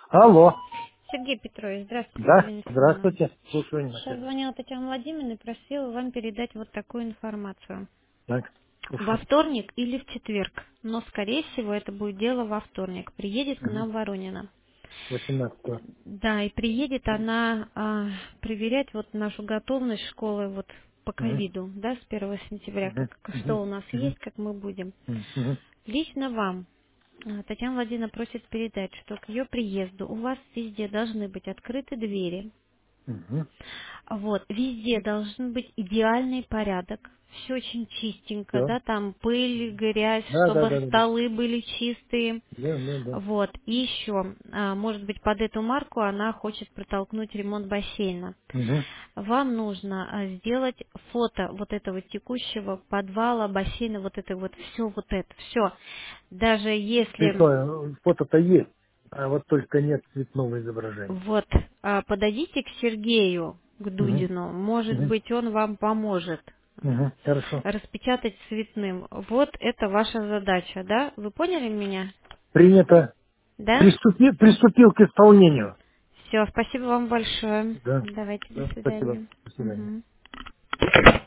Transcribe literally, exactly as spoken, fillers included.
Алло. Сергей Петрович, здравствуйте, Да, Галина Семеновна. здравствуйте. Слушаю Сейчас внимательно. звонила Татьяна Владимировна и просила вам передать вот такую информацию. Так, Во слушаю. вторник или в четверг, но, скорее всего, это будет дело во вторник. Приедет к Угу. нам Воронина. восемнадцатого. Да, и приедет она а, проверять вот нашу готовность школы вот по Угу. ковиду, да, с первого сентября, Угу. как, Угу. что у нас Угу. есть, как мы будем. Угу. Лично вам а, Татьяна Владимировна просит передать, что к ее приезду у вас везде должны быть открыты двери. Угу. Вот, везде должен быть идеальный порядок. Все очень чистенько, Все. да, там пыль, грязь, Да, да, чтобы да, да, да. столы были чистые. Да, да, да. Вот, и еще, а, может быть, под эту марку она хочет протолкнуть ремонт бассейна. Угу. Вам нужно а, сделать фото вот этого текущего подвала, бассейна, вот это вот, все вот это, все. Даже И если что, фото-то есть, а вот только нет цветного изображения. вот а, подойдите к Сергею, к Угу. Дудину, может Угу. быть, он вам поможет Угу. Хорошо. распечатать цветным. Вот это ваша задача, да? Вы поняли меня? Принято. Да? Приступи, приступил к исполнению. Все, спасибо вам большое. Да. Давайте, до Да, спасибо. свидания. До свидания. Мгм.